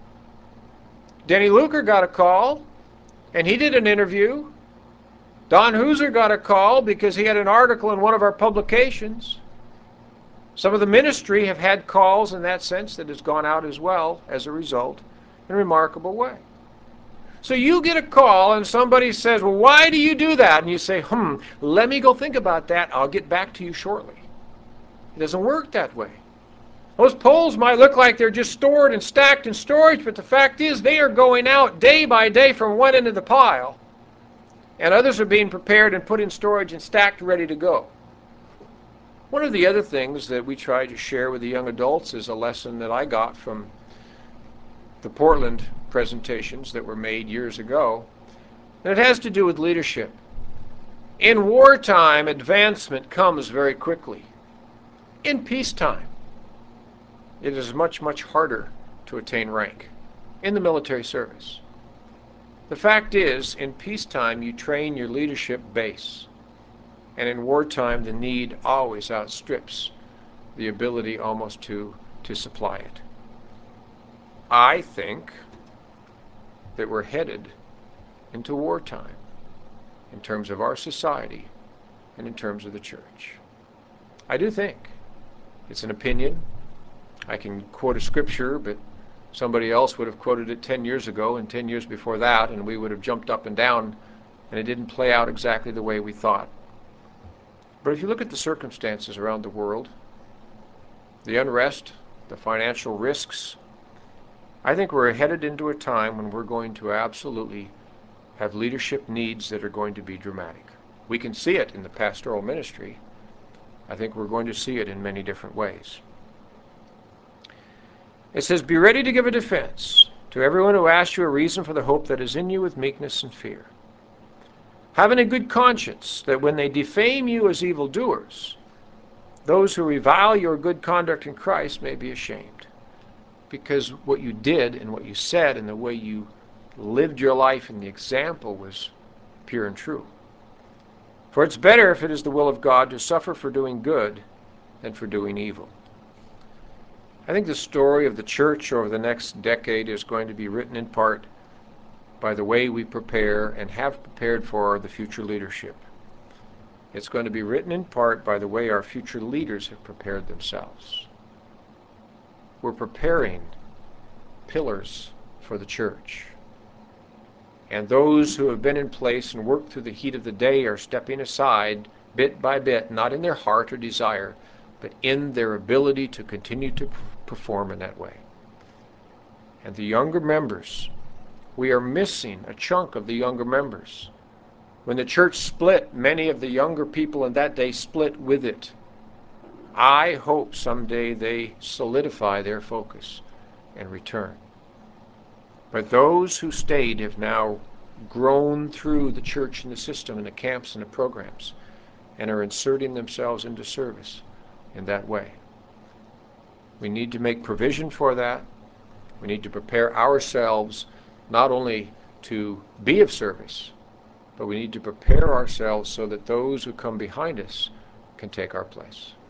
Denny Luker got a call, and he did an interview. Don Hooser got a call because he had an article in one of our publications. Some of the ministry have had calls in that sense that has gone out as well as a result in a remarkable way. So you get a call and somebody says, well, why do you do that? And you say, let me go think about that. I'll get back to you shortly. It doesn't work that way. Those poles might look like they're just stored and stacked in storage, but the fact is they are going out day by day from one end of the pile. And others are being prepared and put in storage and stacked ready to go. One of the other things that we try to share with the young adults is a lesson that I got from the Portland presentations that were made years ago. And it has to do with leadership. In wartime, advancement comes very quickly. In peacetime, it is much, much harder to attain rank in the military service. The fact is, in peacetime, you train your leadership base. And in wartime, the need always outstrips the ability almost to supply it. I think that we're headed into wartime in terms of our society and in terms of the church. I do think. It's an opinion. I can quote a scripture, but somebody else would have quoted it 10 years ago and 10 years before that, and we would have jumped up and down, and it didn't play out exactly the way we thought. But if you look at the circumstances around the world, the unrest, the financial risks, I think we're headed into a time when we're going to absolutely have leadership needs that are going to be dramatic. We can see it in the pastoral ministry. I think we're going to see it in many different ways. It says, be ready to give a defense to everyone who asks you a reason for the hope that is in you with meekness and fear. Having a good conscience, that when they defame you as evildoers, those who revile your good conduct in Christ may be ashamed. Because what you did and what you said and the way you lived your life and the example was pure and true. For it's better, if it is the will of God, to suffer for doing good than for doing evil. I think the story of the church over the next decade is going to be written in part by the way we prepare and have prepared for the future leadership. It's going to be written in part by the way our future leaders have prepared themselves. We're preparing pillars for the church. And those who have been in place and worked through the heat of the day are stepping aside bit by bit, not in their heart or desire, but in their ability to continue to perform in that way. And the younger members, we are missing a chunk of the younger members. When the church split, many of the younger people in that day split with it. I hope someday they solidify their focus and return. But those who stayed have now grown through the church and the system and the camps and the programs and are inserting themselves into service in that way. We need to make provision for that. We need to prepare ourselves not only to be of service, but we need to prepare ourselves so that those who come behind us can take our place.